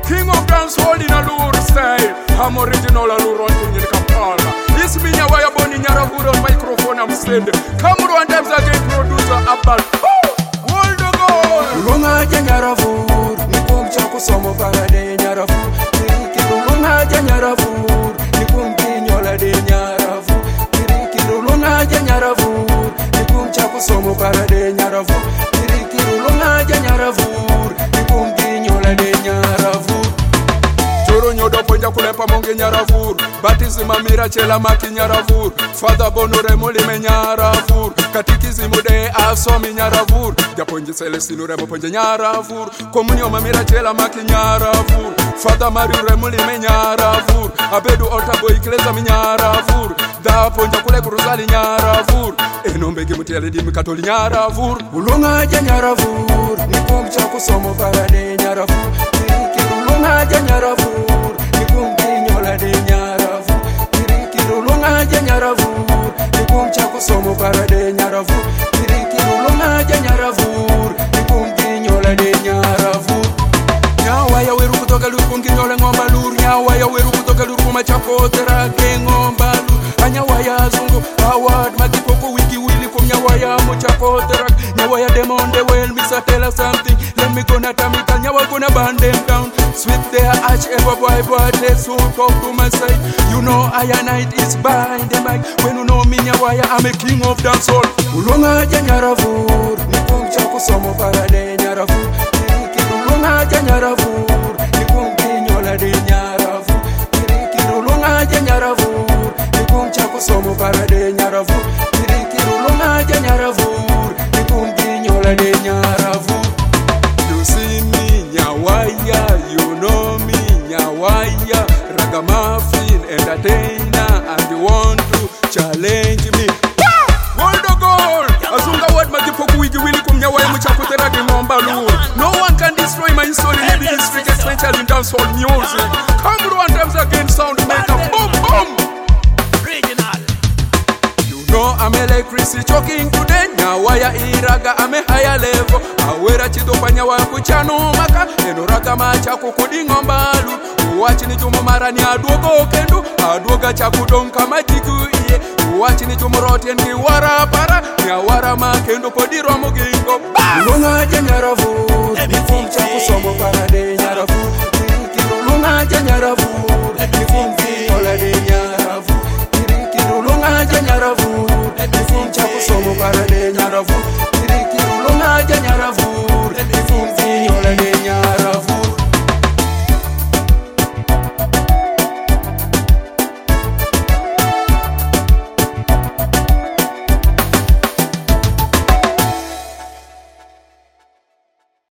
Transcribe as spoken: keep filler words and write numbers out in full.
king of dancehall in a Lure style. I'm original Lure on thing in Kampala. This me Nyawaya Boni Nyaravur on microphone I'm sending. Come on times again producer Abal. Hold the goal. Lunga Nyaravur, Nikum Chaku Somo Parade Nyaravur. Lunga Nyaravur, Nikum Kinyola de Nyaravur. Lunga Nyaravur, Nikum Chaku Somo Parade Nyaravur. Lunga Nyaravur, Nikum Kinyola de Nyaravur. Choro nyodo ponja kulepa monge Nyaravur. Batisima mira chela maki Nyaravur. Father bonore moli me Nyaravur. Katikizimu de asomi Nyaravur. Japonji Celestino remo ponja Nyaravur. Komunio mamira chela maki Nyaravur. Father Mario remoli me Nyaravur. Abedu otago ikleza mi Nyaravur. Da ponja kule kuruzali Nyaravur. Enombegi mutiale di mikatoli Nyaravur. Ulunga Nyaravur, Nikum Chaku Somo Parade Nyaravur. Ulunga Nyaravur, Nikum Kinyola de Nyaravur. Ulunga Nyaravur, Nikum Chaku Somo Parade Nyaravur. Ulunga Nyaravur, Nikum Kinyola de Nyaravur. Nyawaya weru kutoka luku nkinyola ngomba lur. Nyawaya weru kutoka luku machako terake ngomba lur. Anyawaya zungu award magipoko wiki wili kum nyawaya mochako terak. Nyawaya demon de well misa tell us something. Let me gonna tamika nyawa gonna band them down. Sweep their arch ever boy boy let's so talk to my side. You know I and night is behind the mic. When you know me nyawaya I'm a king of dancehall. Ulunga Nyaravur, Nikum Chaku Somo Parade Nyaravur. Ulunga Nyaravur, Nikum Kinyola de Nyaravur. Ulunga Nyaravur, Nikum Chaku Somo Parade Nyaravur. Ulunga Nyaravur, Nikum Kinyola de Nyaravur. You see me Nyawaya, you know me Nyawaya, ragamuffin entertainer, and you want to challenge me. Hold the goal. Azunga word magipoku wigi wili kum Nyawaya muchakutera ke ngomba lur. No one can destroy my soul in every district, especially in dancehall music. Come on times again, sound maker, boom boom. Regional. You know I'm electricity choking today. Nyawaya iraga I'm a higher level. Awera chidopa Nyawaya kuchano maka. Eno raga macha kukudi ngombalu. Uwachi ni jumo marani aduogo kendu. Aduoga chakudonka majiku iye. Uwachi ni jumo roti enki wara para. Nyawara makendo podiro mugingo. Ulunga Nyaravur, Nikum Chaku Somo Parade Nyaravur. Ulunga Nyaravur, Nikum Kinyola de Nyaravur. Ulunga Nyaravur, Nikum Chaku Somo Parade Nyaravur.